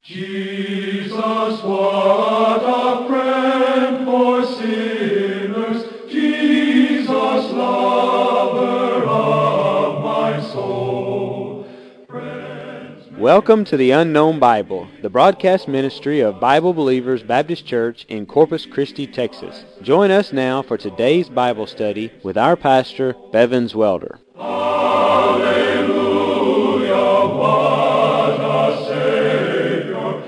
Jesus, what a friend for sinners, Jesus, lover of my soul. Welcome to the Unknown Bible, the broadcast ministry of Bible Believers Baptist Church in Corpus Christi, Texas. Join us now for today's Bible study with our pastor, Bevins Welder. Hallelujah, what a Savior.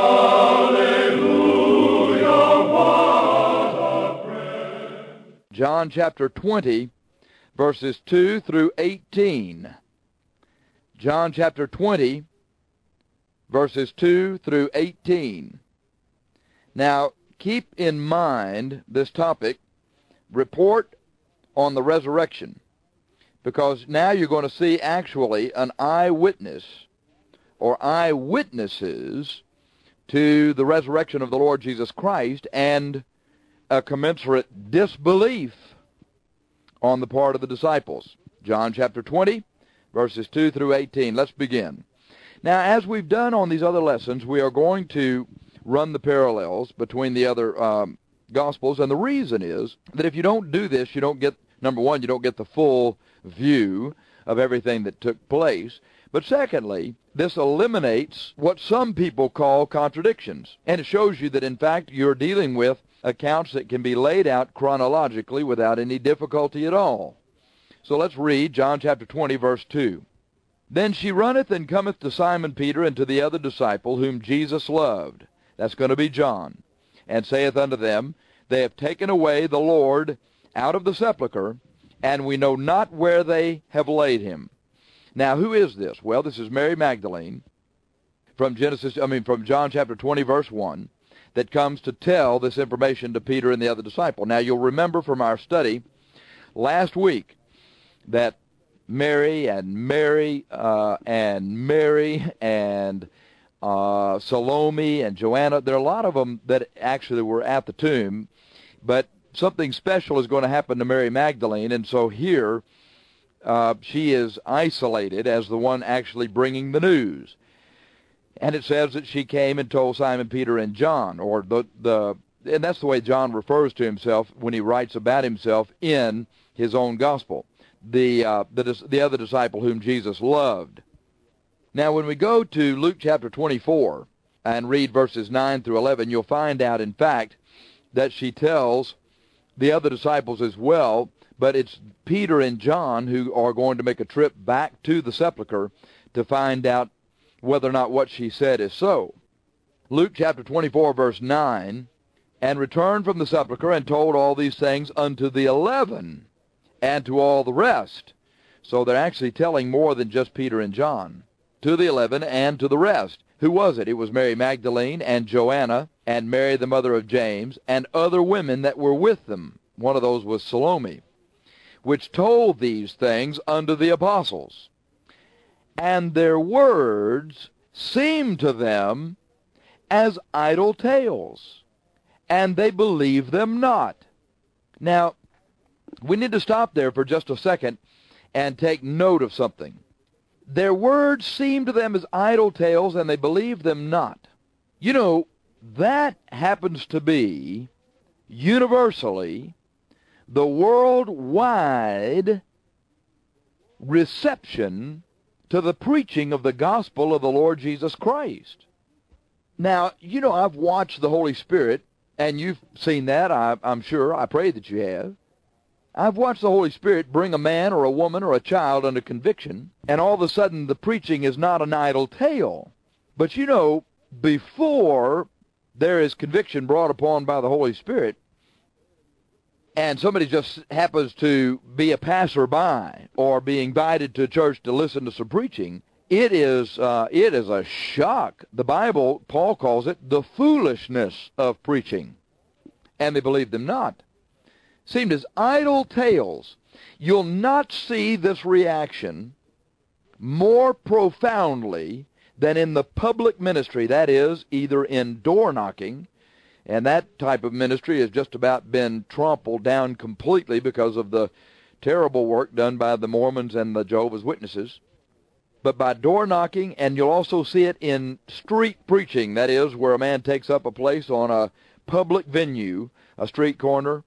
Hallelujah, what a friend. John chapter 20, verses 2 through 18. John chapter 20, verses 2 through 18. Now, keep in mind this topic, report on the resurrection, because now you're going to see actually an eyewitness or eyewitnesses to the resurrection of the Lord Jesus Christ and a commensurate disbelief on the part of the disciples. John chapter 20, verses 2 through 18. Let's begin. Now, as we've done on these other lessons, we are going to run the parallels between the other Gospels, and the reason is that if you don't do this, you don't get, number one, you don't get the full view of everything that took place. But secondly, this eliminates what some people call contradictions, and it shows you that, in fact, you're dealing with accounts that can be laid out chronologically without any difficulty at all. So let's read John chapter 20, verse 2. Then she runneth and cometh to Simon Peter and to the other disciple whom Jesus loved. That's going to be John. And saith unto them, They have taken away the Lord out of the sepulchre, and we know not where they have laid him. Now, who is this? Well, this is Mary Magdalene from John chapter 20, verse 1, that comes to tell this information to Peter and the other disciple. Now, you'll remember from our study last week that Salome and Joanna, there are a lot of them that actually were at the tomb, but something special is going to happen to Mary Magdalene, and so here she is isolated as the one actually bringing the news. And it says that she came and told Simon Peter and John, and that's the way John refers to himself when he writes about himself in his own gospel. The other disciple whom Jesus loved. Now, when we go to Luke chapter 24 and read verses 9 through 11, you'll find out, in fact, that she tells the other disciples as well, but it's Peter and John who are going to make a trip back to the sepulchre to find out whether or not what she said is so. Luke chapter 24, verse 9, and returned from the sepulchre and told all these things unto the 11 and to all the rest. So they're actually telling more than just Peter and John. To the 11 and to the rest. Who was it? It was Mary Magdalene and Joanna and Mary the mother of James and other women that were with them. One of those was Salome, which told these things unto the apostles. And their words seemed to them as idle tales, and they believed them not. Now, we need to stop there for just a second and take note of something. Their words seemed to them as idle tales, and they believed them not. You know, that happens to be universally the worldwide reception to the preaching of the gospel of the Lord Jesus Christ. Now, you know, I've watched the Holy Spirit, and you've seen that, I'm sure. I pray that you have. I've watched the Holy Spirit bring a man or a woman or a child under conviction, and all of a sudden the preaching is not an idle tale. But you know, before there is conviction brought upon by the Holy Spirit, and somebody just happens to be a passerby or be invited to church to listen to some preaching, it is a shock. The Bible, Paul calls it the foolishness of preaching, and they believe them not. Seemed as idle tales. You'll not see this reaction more profoundly than in the public ministry, that is, either in door knocking, and that type of ministry has just about been trampled down completely because of the terrible work done by the Mormons and the Jehovah's Witnesses, but by door knocking, and you'll also see it in street preaching. That is, where a man takes up a place on a public venue, a street corner,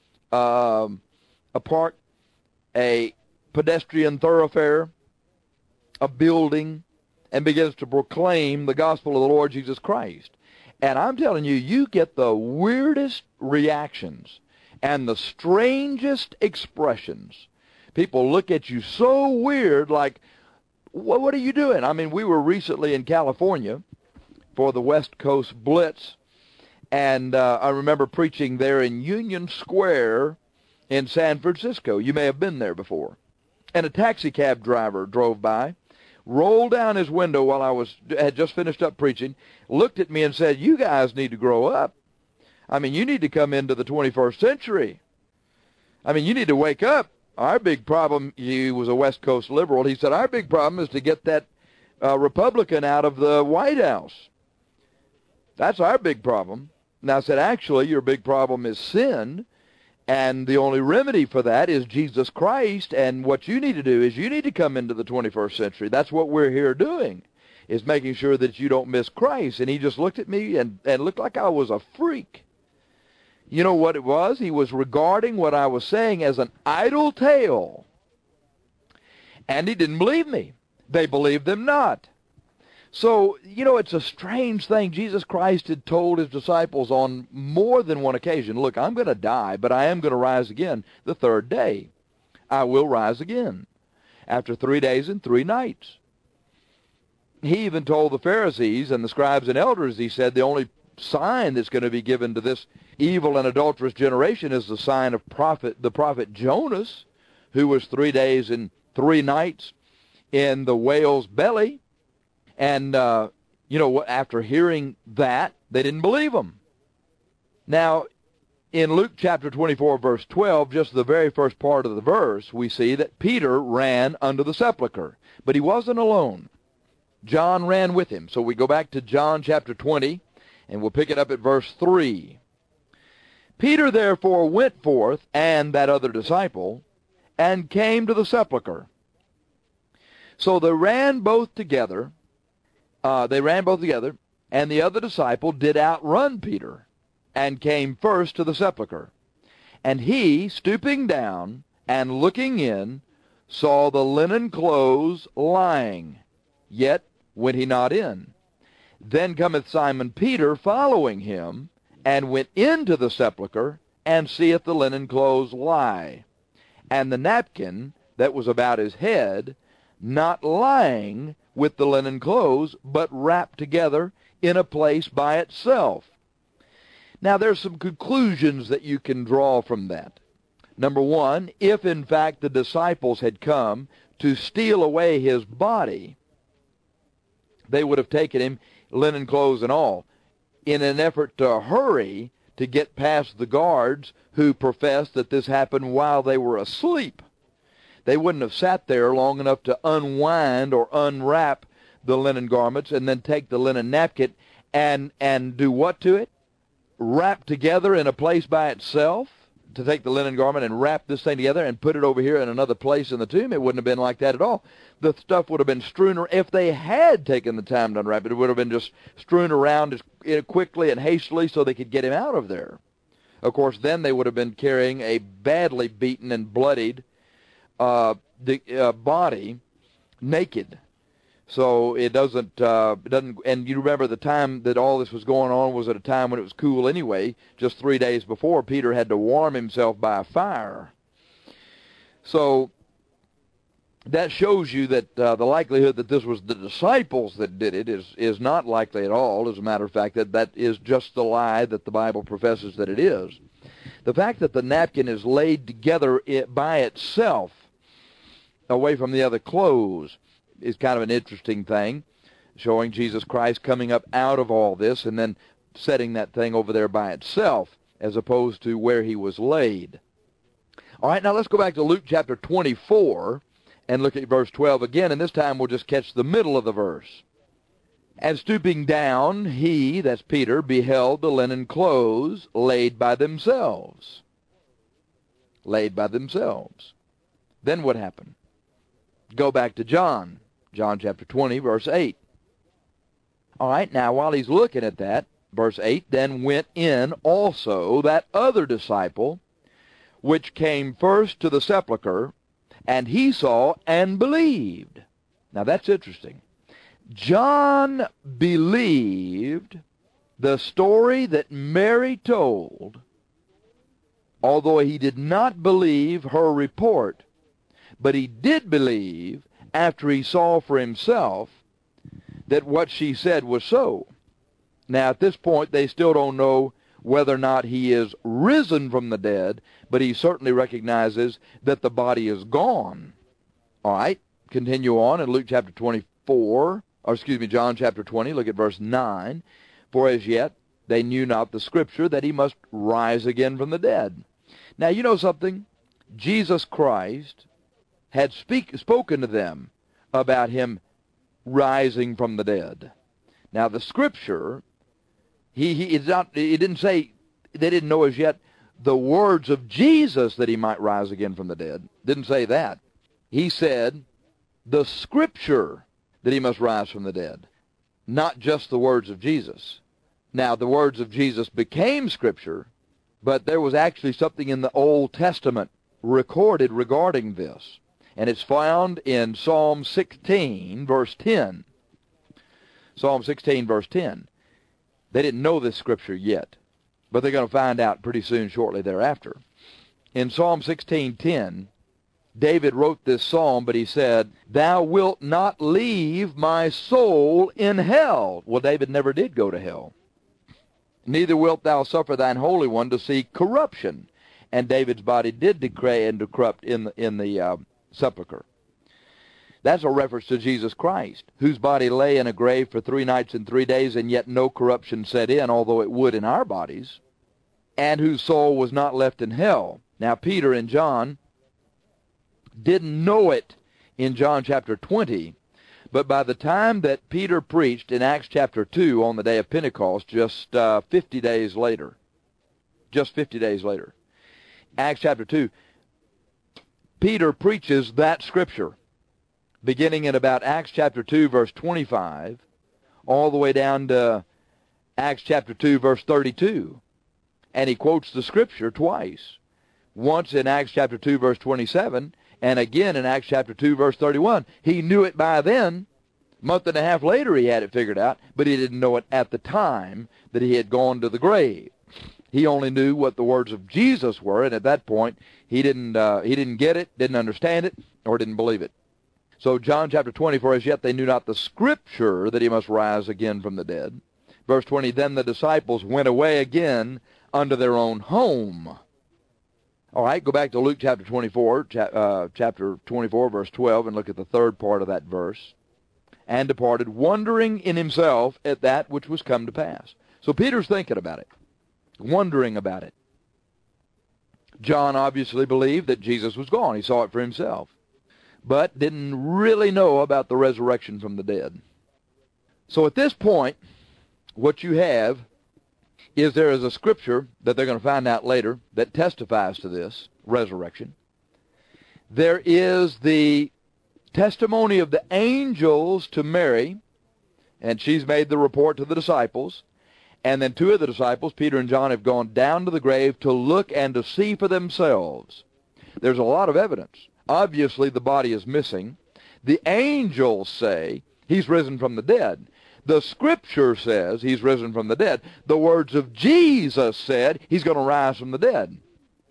a park, a pedestrian thoroughfare, a building, and begins to proclaim the gospel of the Lord Jesus Christ. And I'm telling you, you get the weirdest reactions and the strangest expressions. People look at you so weird, like, what are you doing? I mean, we were recently in California for the West Coast Blitz, and I remember preaching there in Union Square in San Francisco. You may have been there before. And a taxi cab driver drove by, rolled down his window while I had just finished up preaching, looked at me and said, "You guys need to grow up. I mean, you need to come into the 21st century. I mean, you need to wake up. Our big problem," he was a West Coast liberal, he said, "our big problem is to get that Republican out of the White House. That's our big problem." And I said, "Actually, your big problem is sin, and the only remedy for that is Jesus Christ, and what you need to do is you need to come into the 21st century. That's what we're here doing, is making sure that you don't miss Christ." And he just looked at me and looked like I was a freak. You know what it was? He was regarding what I was saying as an idle tale. And he didn't believe me. They believed him not. So, you know, it's a strange thing. Jesus Christ had told his disciples on more than one occasion, "Look, I'm going to die, but I am going to rise again the third day. I will rise again after 3 days and 3 nights." He even told the Pharisees and the scribes and elders, he said, the only sign that's going to be given to this evil and adulterous generation is the sign of the prophet Jonas, who was 3 days and 3 nights in the whale's belly. And, you know, after hearing that, they didn't believe him. Now, in Luke chapter 24, verse 12, just the very first part of the verse, we see that Peter ran unto the sepulchre. But he wasn't alone. John ran with him. So we go back to John chapter 20, and we'll pick it up at verse 3. "Peter therefore went forth, and that other disciple, and came to the sepulchre. So they ran both together, and the other disciple did outrun Peter, and came first to the sepulchre. And he, stooping down and looking in, saw the linen clothes lying, yet went he not in. Then cometh Simon Peter following him, and went into the sepulchre, and seeth the linen clothes lie, and the napkin that was about his head, not lying with the linen clothes, but wrapped together in a place by itself." Now, there's some conclusions that you can draw from that. Number one, if in fact the disciples had come to steal away his body, they would have taken him, linen clothes and all, in an effort to hurry to get past the guards who professed that this happened while they were asleep. They wouldn't have sat there long enough to unwind or unwrap the linen garments and then take the linen napkin and do what to it? Wrap together in a place by itself? To take the linen garment and wrap this thing together and put it over here in another place in the tomb? It wouldn't have been like that at all. The stuff would have been strewn around. If they had taken the time to unwrap it, it would have been just strewn around as quickly and hastily so they could get him out of there. Of course, then they would have been carrying a badly beaten and bloodied body naked. So it doesn't, and you remember the time that all this was going on was at a time when it was cool anyway. Just 3 days before, Peter had to warm himself by a fire. So that shows you that the likelihood that this was the disciples that did it is not likely at all. As a matter of fact, that is just the lie that the Bible professes that it is. The fact that the napkin is laid together by itself away from the other clothes is kind of an interesting thing, showing Jesus Christ coming up out of all this and then setting that thing over there by itself as opposed to where he was laid. All right, now let's go back to Luke chapter 24 and look at verse 12 again, and this time we'll just catch the middle of the verse. "And stooping down, he," that's Peter, "beheld the linen clothes laid by themselves." Laid by themselves. Then what happened? Go back to John John chapter 20, verse 8. All right, now while he's looking at that, verse 8, then went in also that other disciple, which came first to the sepulchre, and he saw and believed. Now that's interesting. John believed the story that Mary told, although he did not believe her report, but he did believe after he saw for himself that what she said was so. Now at this point they still don't know whether or not he is risen from the dead, but he certainly recognizes that the body is gone. All right, continue on in Luke chapter 24, or excuse me, John chapter 20, look at verse 9. For as yet they knew not the scripture that he must rise again from the dead. Now you know something? Jesus Christ had spoken to them about him rising from the dead. Now the scripture, it didn't say, they didn't know as yet the words of Jesus that he might rise again from the dead. Didn't say that. He said the scripture that he must rise from the dead, not just the words of Jesus. Now the words of Jesus became scripture, but there was actually something in the Old Testament recorded regarding this. And it's found in Psalm 16, verse 10. Psalm 16, verse 10. They didn't know this scripture yet, but they're going to find out pretty soon, shortly thereafter. In Psalm 16:10, David wrote this psalm, but he said, "Thou wilt not leave my soul in hell." Well, David never did go to hell. "Neither wilt thou suffer thine Holy One to see corruption." And David's body did decay and corrupt in the sepulcher. That's a reference to Jesus Christ, whose body lay in a grave for 3 nights and 3 days, and yet no corruption set in, although it would in our bodies, and whose soul was not left in hell. Now, Peter and John didn't know it in John chapter 20, but by the time that Peter preached in Acts chapter 2 on the day of Pentecost, just 50 days later, Acts chapter 2, Peter preaches that scripture, beginning in about Acts chapter 2, verse 25, all the way down to Acts chapter 2, verse 32. And he quotes the scripture twice. Once in Acts chapter 2, verse 27, and again in Acts chapter 2, verse 31. He knew it by then. A month and a half later he had it figured out, but he didn't know it at the time that he had gone to the grave. He only knew what the words of Jesus were, and at that point he didn't get it, didn't understand it, or didn't believe it. So John chapter 20, for as yet they knew not the scripture that he must rise again from the dead. Verse 20, then the disciples went away again unto their own home. All right, go back to Luke chapter 24, chapter 24, verse 12, and look at the third part of that verse. And departed, wondering in himself at that which was come to pass. So Peter's thinking about it, wondering about it. John obviously believed that Jesus was gone. He saw it for himself, but didn't really know about the resurrection from the dead. So at this point, what you have is there is a scripture that they're going to find out later that testifies to this resurrection. There is the testimony of the angels to Mary, and she's made the report to the disciples. And then 2 of the disciples, Peter and John, have gone down to the grave to look and to see for themselves. There's a lot of evidence. Obviously, the body is missing. The angels say he's risen from the dead. The scripture says he's risen from the dead. The words of Jesus said he's going to rise from the dead.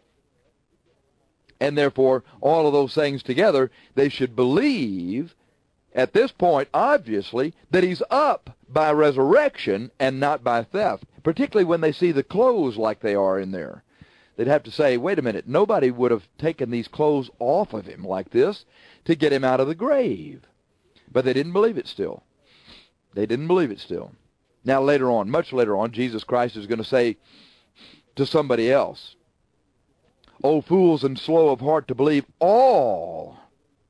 And therefore, all of those things together, they should believe at this point, obviously, that he's up by resurrection and not by theft, particularly when they see the clothes like they are in there. They'd have to say, wait a minute, nobody would have taken these clothes off of him like this to get him out of the grave. But they didn't believe it still. They didn't believe it still. Now later on, much later on, Jesus Christ is going to say to somebody else, O fools and slow of heart to believe all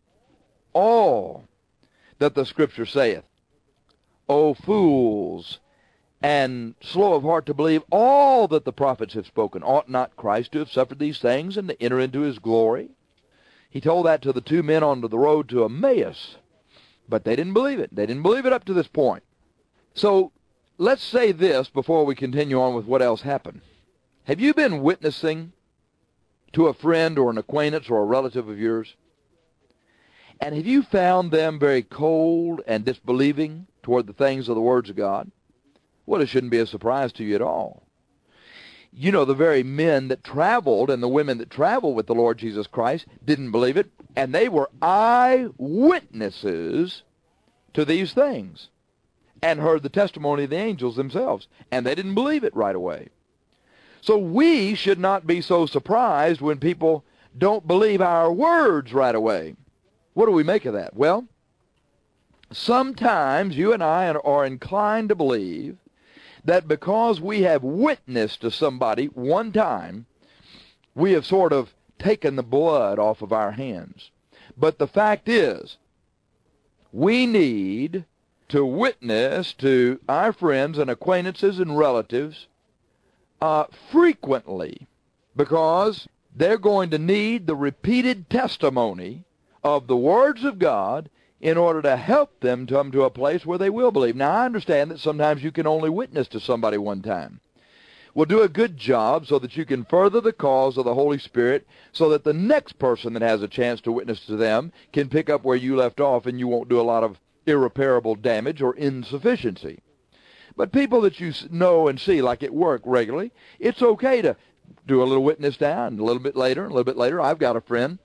that the Scripture saith. O fools and slow of heart to believe all that the prophets have spoken. Ought not Christ to have suffered these things and to enter into his glory? He told that to the 2 men on the road to Emmaus. But they didn't believe it. They didn't believe it up to this point. So let's say this before we continue on with what else happened. Have you been witnessing to a friend or an acquaintance or a relative of yours? And have you found them very cold and disbelieving toward the things of the words of God? Well, it shouldn't be a surprise to you at all. You know, the very men that traveled and the women that traveled with the Lord Jesus Christ didn't believe it, and they were eyewitnesses to these things and heard the testimony of the angels themselves, and they didn't believe it right away. So we should not be so surprised when people don't believe our words right away. What do we make of that? Well, sometimes you and I are inclined to believe that because we have witnessed to somebody one time, we have sort of taken the blood off of our hands. But the fact is, we need to witness to our friends and acquaintances and relatives frequently, because they're going to need the repeated testimony of the words of God in order to help them come to a place where they will believe. Now, I understand that sometimes you can only witness to somebody one time. Well, do a good job so that you can further the cause of the Holy Spirit, so that the next person that has a chance to witness to them can pick up where you left off, and you won't do a lot of irreparable damage or insufficiency. But people that you know and see, like at work regularly, it's okay to do a little witness down, a little bit later. I've got a friend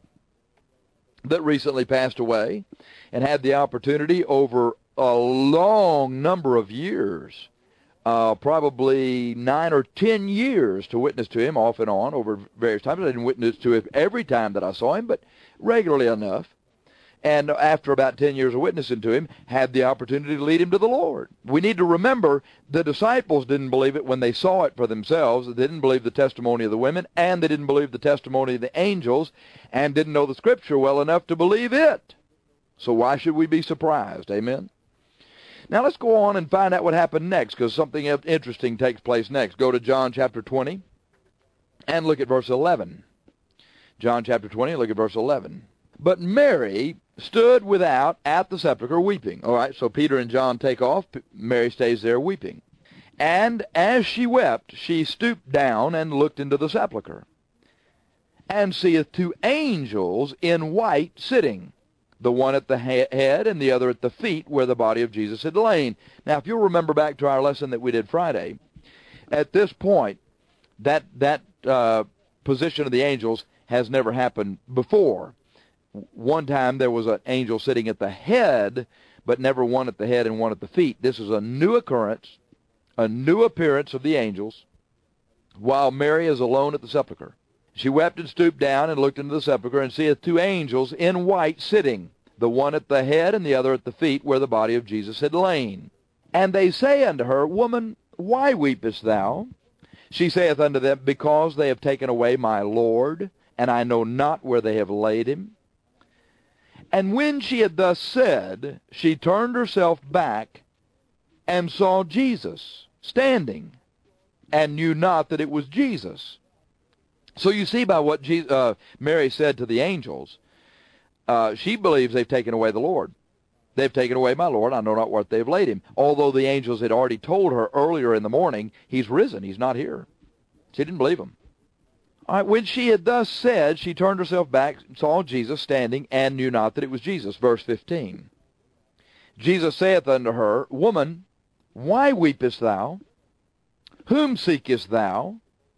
that recently passed away and had the opportunity over a long number of years, probably 9 or 10 years, to witness to him off and on over various times. I didn't witness to him every time that I saw him, but regularly enough. And after about 10 years of witnessing to him, had the opportunity to lead him to the Lord. We need to remember the disciples didn't believe it when they saw it for themselves. They didn't believe the testimony of the women, and they didn't believe the testimony of the angels, and didn't know the Scripture well enough to believe it. So why should we be surprised? Amen? Now let's go on and find out what happened next, because something interesting takes place next. Go to John chapter 20 and look at verse 11. John chapter 20, look at verse 11. But Mary stood without at the sepulchre weeping. All right, so Peter and John take off. Mary stays there weeping. And as she wept, she stooped down and looked into the sepulchre, and seeth 2 angels in white sitting, the one at the head and the other at the feet, where the body of Jesus had lain. Now, if you'll remember back to our lesson that we did Friday, at this point, that position of the angels has never happened before. One time there was an angel sitting at the head, but never one at the head and one at the feet. This is a new occurrence, a new appearance of the angels, while Mary is alone at the sepulchre. She wept and stooped down and looked into the sepulchre, and seeth 2 angels in white sitting, the one at the head and the other at the feet, where the body of Jesus had lain. And they say unto her, Woman, why weepest thou? She saith unto them, Because they have taken away my Lord, and I know not where they have laid him. And when she had thus said, she turned herself back and saw Jesus standing, and knew not that it was Jesus. So you see by what Mary said to the angels, she believes they've taken away the Lord. They've taken away my Lord. I know not where they've laid him. Although the angels had already told her earlier in the morning, he's risen, he's not here. She didn't believe him. All right, when she had thus said, she turned herself back, saw Jesus standing, and knew not that it was Jesus. Verse 15. Jesus saith unto her, Woman, why weepest thou? Whom seekest thou?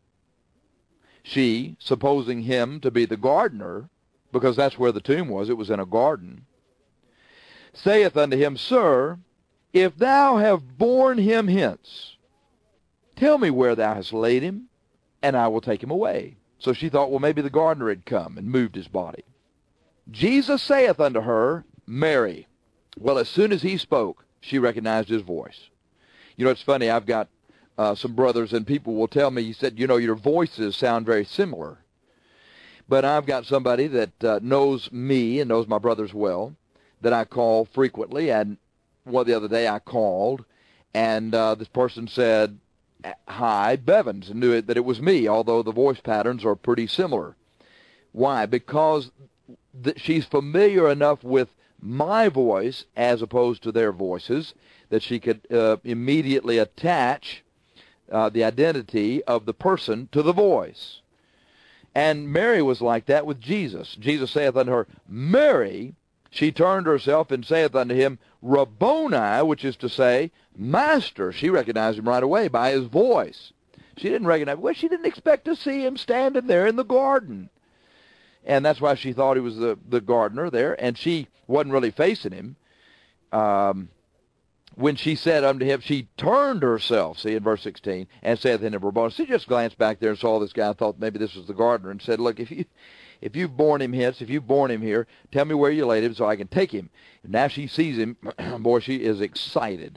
She, supposing him to be the gardener, because that's where the tomb was, it was in a garden, saith unto him, Sir, if thou have borne him hence, tell me where thou hast laid him, and I will take him away. So she thought, well, maybe the gardener had come and moved his body. Jesus saith unto her, Mary. Well, as soon as he spoke, she recognized his voice. You know, it's funny, I've got some brothers, and people will tell me, he said, you know, your voices sound very similar. But I've got somebody that knows me and knows my brothers well, that I call frequently, and the other day I called, and this person said, Hi, Bevins, and knew that it was me, although the voice patterns are pretty similar. Why? Because she's familiar enough with my voice as opposed to their voices, that she could immediately attach the identity of the person to the voice. And Mary was like that with Jesus. Jesus saith unto her, Mary. She turned herself and saith unto him, Rabboni, which is to say, Master. She recognized him right away by his voice. She didn't recognize, well, she didn't expect to see him standing there in the garden. And that's why she thought he was the gardener there, and she wasn't really facing him. When she said unto him, she turned herself, see, in verse 16, and saith unto him, Rabboni. She just glanced back there and saw this guy, thought maybe this was the gardener, and said, look, if you've borne him hence, if you've borne him here, tell me where you laid him so I can take him. And now she sees him, boy, she is excited.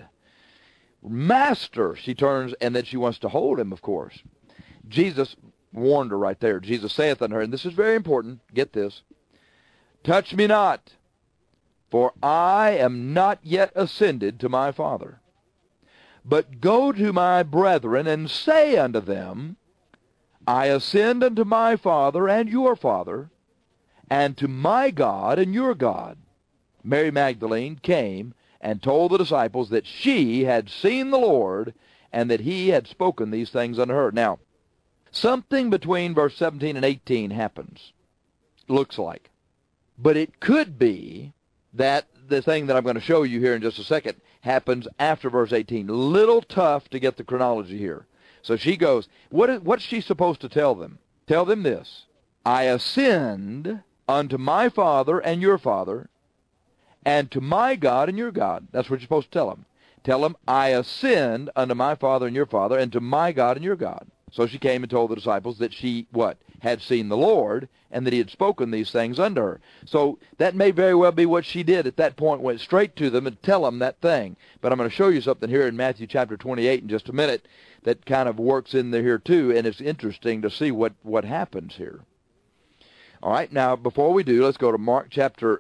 Master, she turns, and then she wants to hold him, of course. Jesus warned her right there. Jesus saith unto her, and this is very important, get this, touch me not, for I am not yet ascended to my Father. But go to my brethren, and say unto them, I ascend unto my Father and your Father, and to my God and your God. Mary Magdalene came and told the disciples that she had seen the Lord, and that he had spoken these things unto her. Now, something between verse 17 and 18 happens, looks like. But it could be that the thing that I'm going to show you here in just a second happens after verse 18. A little tough to get the chronology here. So she goes, what's she supposed to tell them? Tell them this, I ascend unto my Father and your Father, and to my God and your God. That's what you're supposed to tell them. Tell them, I ascend unto my Father and your Father, and to my God and your God. So she came and told the disciples that she, what? Had seen the Lord, and that he had spoken these things unto her. So that may very well be what she did at that point, went straight to them and tell them that thing. But I'm going to show you something here in Matthew chapter 28 in just a minute that kind of works in there here too, and it's interesting to see what happens here. All right, now before we do, let's go to Mark chapter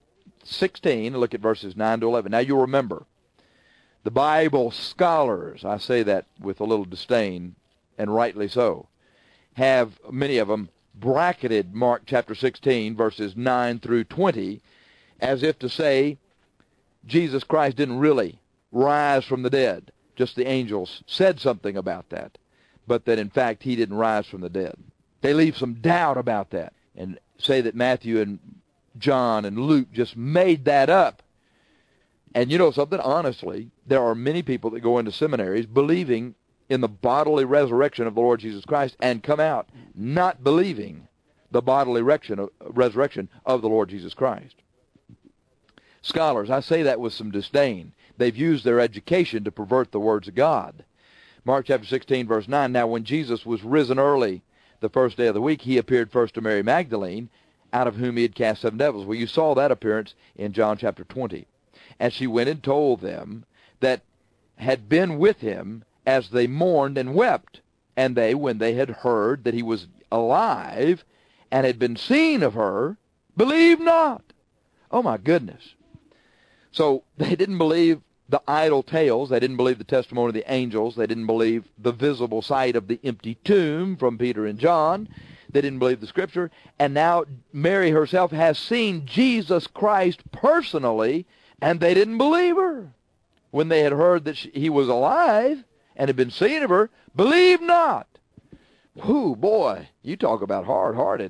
16 and look at verses 9 to 11. Now you'll remember, the Bible scholars, I say that with a little disdain, and rightly so, have, many of them, bracketed Mark chapter 16, verses 9 through 20, as if to say Jesus Christ didn't really rise from the dead. Just the angels said something about that, but that in fact he didn't rise from the dead. They leave some doubt about that and say that Matthew and John and Luke just made that up. And you know something? Honestly, there are many people that go into seminaries believing in the bodily resurrection of the Lord Jesus Christ and come out not believing the bodily resurrection of the Lord Jesus Christ. Scholars, I say that with some disdain. They've used their education to pervert the words of God. Mark chapter 16, verse 9, now when Jesus was risen early the first day of the week, he appeared first to Mary Magdalene, out of whom he had cast 7 devils. Well, you saw that appearance in John chapter 20. And she went and told them that had been with him as they mourned and wept. And they, when they had heard that he was alive and had been seen of her, believed not. Oh, my goodness. So they didn't believe the idle tales. They didn't believe the testimony of the angels. They didn't believe the visible sight of the empty tomb from Peter and John. They didn't believe the Scripture. And now Mary herself has seen Jesus Christ personally, and they didn't believe her. When they had heard that he was alive and had been seen of her, believed not. Whew, boy, you talk about hard-hearted.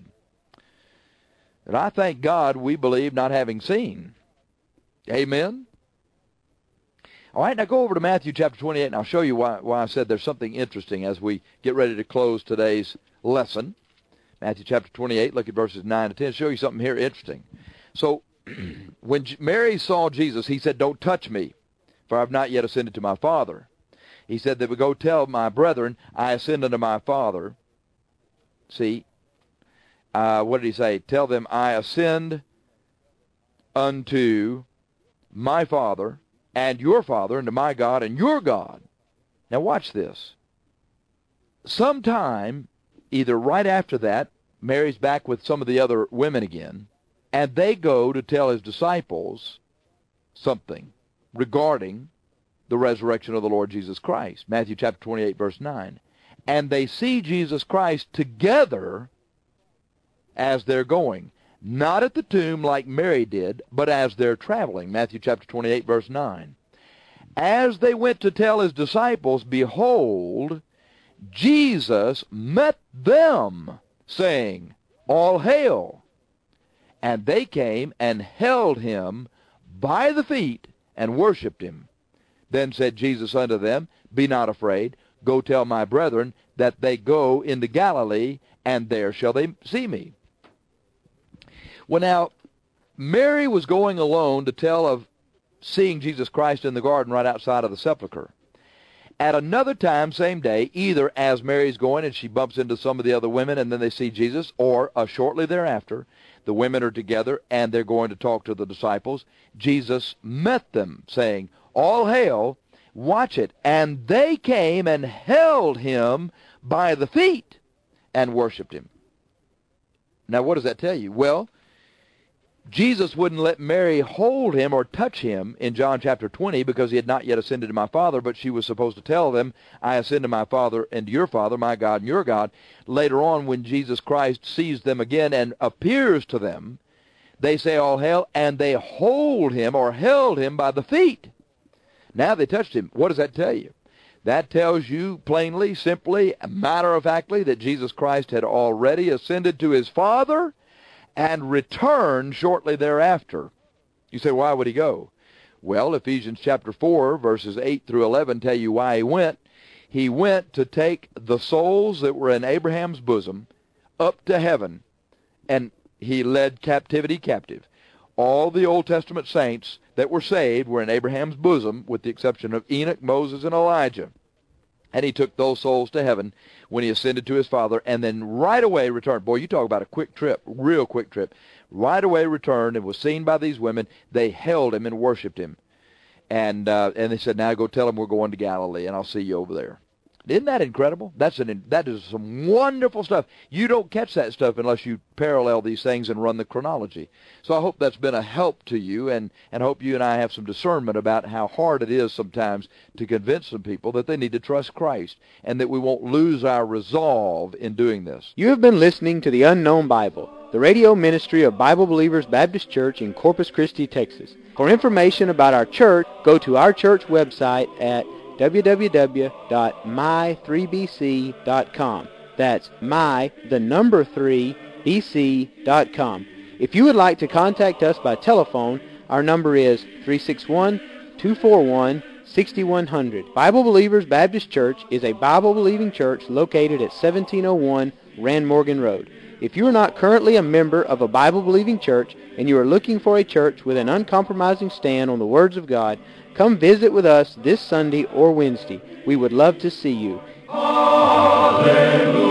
And I thank God we believe not having seen. Amen? All right, now go over to Matthew chapter 28, and I'll show you why I said there's something interesting as we get ready to close today's lesson. Matthew chapter 28, look at verses 9 to 10. Show you something here interesting. So when Mary saw Jesus, he said, don't touch me, for I have not yet ascended to my Father. He said that we go tell my brethren, I ascend unto my Father. See, what did he say? Tell them, I ascend unto my Father and your Father, and to my God and your God. Now watch this. Sometime, either right after that, Mary's back with some of the other women again, and they go to tell his disciples something regarding the resurrection of the Lord Jesus Christ. Matthew chapter 28, verse 9. And they see Jesus Christ together as they're going. not at the tomb like Mary did, but as they're traveling. Matthew chapter 28, verse 9. As they went to tell his disciples, behold, Jesus met them, saying, All hail! And they came and held him by the feet and worshipped him. Then said Jesus unto them, Be not afraid. Go tell my brethren that they go into Galilee, and there shall they see me. Well, now, Mary was going alone to tell of seeing Jesus Christ in the garden right outside of the sepulchre. At another time, same day, either as Mary's going and she bumps into some of the other women and then they see Jesus, or shortly thereafter, the women are together and they're going to talk to the disciples. Jesus met them, saying, All hail, watch it. And they came and held him by the feet and worshipped him. Now, what does that tell you? Well, Jesus wouldn't let Mary hold him or touch him in John chapter 20 because he had not yet ascended to my Father, but she was supposed to tell them, I ascend to my Father and to your Father, my God and your God. Later on, when Jesus Christ sees them again and appears to them, they say, All hail, and they hold him or held him by the feet. Now they touched him. What does that tell you? That tells you plainly, simply, matter-of-factly, that Jesus Christ had already ascended to his Father and returned shortly thereafter. You say, why would he go? Well, Ephesians chapter 4, verses 8 through 11 tell you why he went. He went to take the souls that were in Abraham's bosom up to heaven, and he led captivity captive. All the Old Testament saints that were saved were in Abraham's bosom, with the exception of Enoch, Moses, and Elijah. And he took those souls to heaven when he ascended to his Father, and then right away returned. Boy, you talk about a quick trip, real quick trip. Right away returned and was seen by these women. They held him and worshipped him. And they said, now go tell him we're going to Galilee, and I'll see you over there. Isn't that incredible? That is some wonderful stuff. You don't catch that stuff unless you parallel these things and run the chronology. So I hope that's been a help to you, and hope you and I have some discernment about how hard it is sometimes to convince some people that they need to trust Christ, and that we won't lose our resolve in doing this. You have been listening to The Unknown Bible, the radio ministry of Bible Believers Baptist Church in Corpus Christi, Texas. For information about our church, go to our church website at www.my3bc.com. That's my3bc.com. If you would like to contact us by telephone, our number is 361-241-6100. Bible Believers Baptist Church is a Bible-believing church located at 1701 Rand Morgan Road. If you are not currently a member of a Bible-believing church and you are looking for a church with an uncompromising stand on the words of God, come visit with us this Sunday or Wednesday. We would love to see you. Hallelujah.